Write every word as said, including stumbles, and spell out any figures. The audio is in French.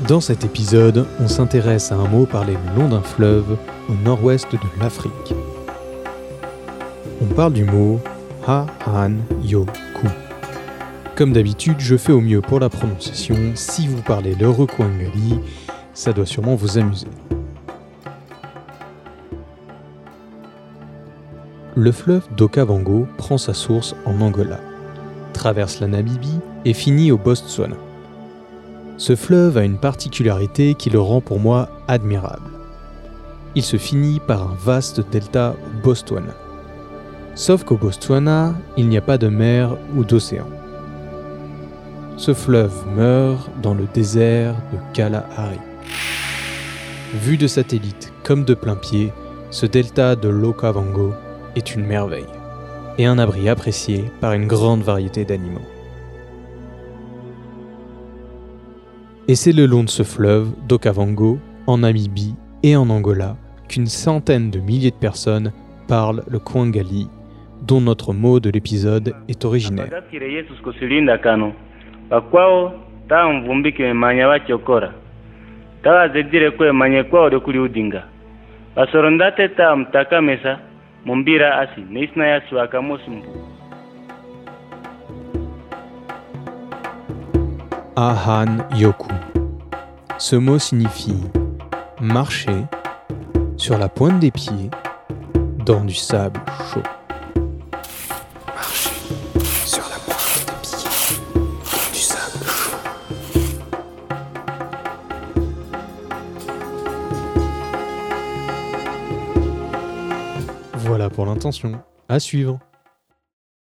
Dans cet épisode, on s'intéresse à un mot parlé le long d'un fleuve au nord-ouest de l'Afrique. On parle du mot Ha-Han-Yo-Ku. Comme d'habitude, je fais au mieux pour la prononciation. Si vous parlez le Rukwangali, ça doit sûrement vous amuser. Le fleuve d'Okavango prend sa source en Angola, traverse la Namibie et finit au Botswana. Ce fleuve a une particularité qui le rend pour moi admirable. Il se finit par un vaste delta au Botswana. Sauf qu'au Botswana, il n'y a pas de mer ou d'océan. Ce fleuve meurt dans le désert de Kalahari. Vu de satellite comme de plein pied, ce delta de l'Okavango est une merveille et un abri apprécié par une grande variété d'animaux. Et c'est le long de ce fleuve d'Okavango, en Namibie et en Angola, qu'une centaine de milliers de personnes parlent le Kwangali, dont notre mot de l'épisode est originaire. Bakwao ta mvumbike manya bachokora ta zedire kwe manye kwao de kuli udinga basorondate ta mtaka mesa mumbira asi nisna ya swaka mosumbu. Ha-Han-Yo-Ku. Ce mot signifie marcher sur la pointe des pieds dans du sable chaud. Voilà pour l'intention. À suivre.